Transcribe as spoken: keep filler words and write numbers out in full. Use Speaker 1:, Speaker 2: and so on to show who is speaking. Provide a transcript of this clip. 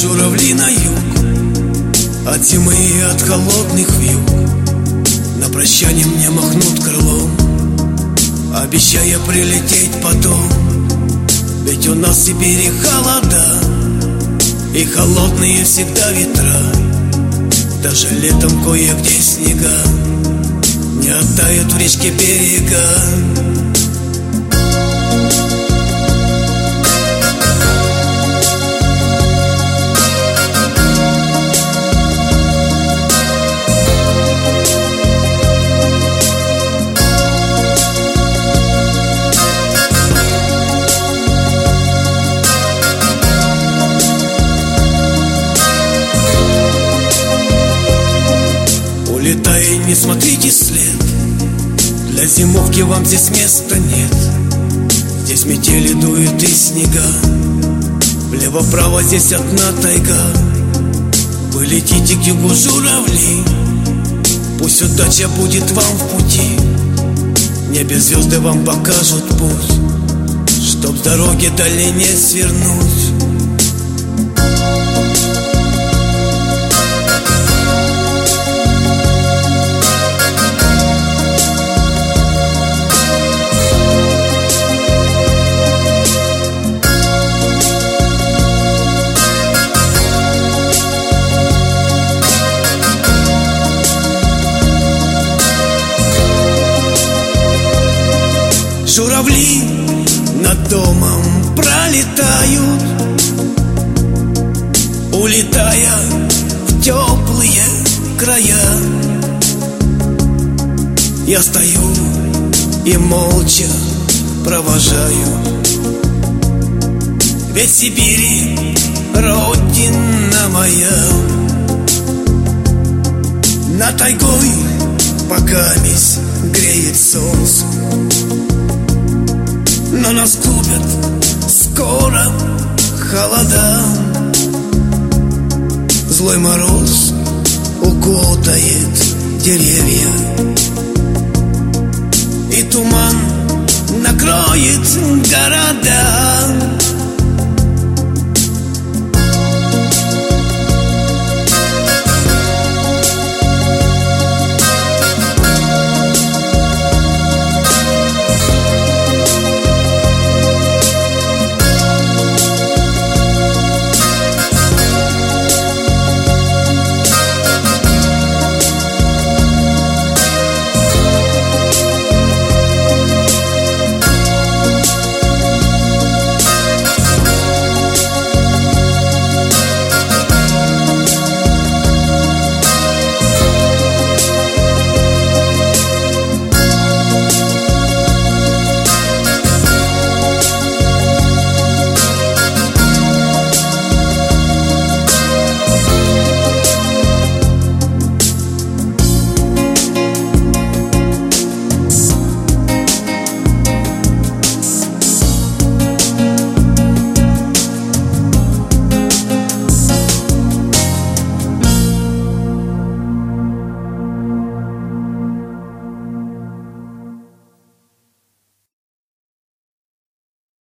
Speaker 1: журавли на юг, от зимы и от холодных вьюг. На прощание мне махнут крылом, обещая прилететь потом. Ведь у нас в Сибири холода, и холодные всегда ветра. Даже летом кое-где снега не оттают в речке берега. Улетая, не смотрите след, для зимовки вам здесь места нет. Здесь метели дуют и снега, влево-право здесь одна тайга. Вы летите к югу, журавли, пусть удача будет вам в пути. В небе звезды вам покажут путь, чтоб с дороги дальней не свернуть. Журавли над домом пролетают, улетая в теплые края. Я стою и молча провожаю, ведь в Сибири родина моя. Над тайгой покамесь греет солнце, но наступят скоро холода. Злой мороз укутает деревья, и туман накроет города.